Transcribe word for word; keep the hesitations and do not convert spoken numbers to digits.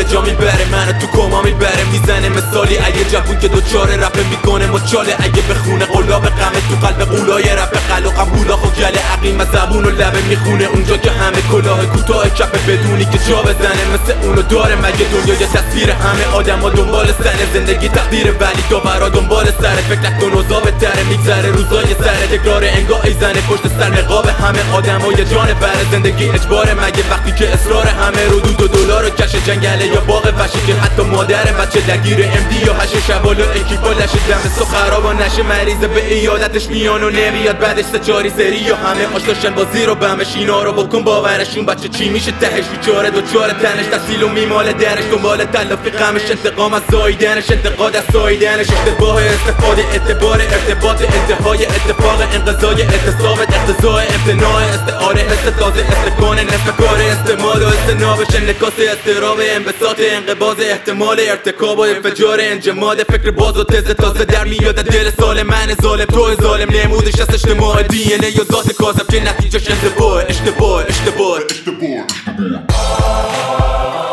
جا میبره منو تو کما میبره میزنه مثالی اگه جوون که دوچاره رپ میکنه مچاله اگه بخونه قلاب غمه تو قلب قولای رپ خلق قبولا خو گله عقیم زبون و لبه میخونه اونجا که همه کلاه کوتاه کف بدونی که جا بزنه مثل اونو داره مگه دنیا یه تصویر همه آدما دنبال سنه زندگی تقدیر ولی داورا دنبال سره فکر نکن اوضاع بهتره میگذره روزای سره تکرار انگار ایزنه پشت سر نقاب همه آدما یه جان بره زندگی اجباره مگه وقتی که اصرار همه رو دود و دلار و کش جنگله یا باغ وحشی که حتی مادر بچه درگیر ام دی یا هش شوالا اکیپا لشه دم سو خرابا نشه مریضه به ایادتش میان و نمیاد بعدش سه چاری سری یا همه آشتاشن بازی رو بهمش اینا رو بکن باورشون بچه چی میشه تهش بیچاره دوچاره تنش تحصیل و میماله درش دنبال تلافی غمش انتقام از زایدنش انتقاد از سایدنش اشتباه استفاده اعتبار ارتباط انتهای اتفاق انقضای اعتصاب اقتضاء امتناع استعاره حس تازه استکان نصف کار استعمال و استنابش انعکاس استراب انبساط انقباض احتمال ارتکاب و انفجار انجماد فکر باز و تز تازه در میاد دل سال من ظالم تو ظالم نمودش از اجتماع دی ان ای یا ذات کاذب که نتیجهش انتباه اشتباه اشتباه اشتباه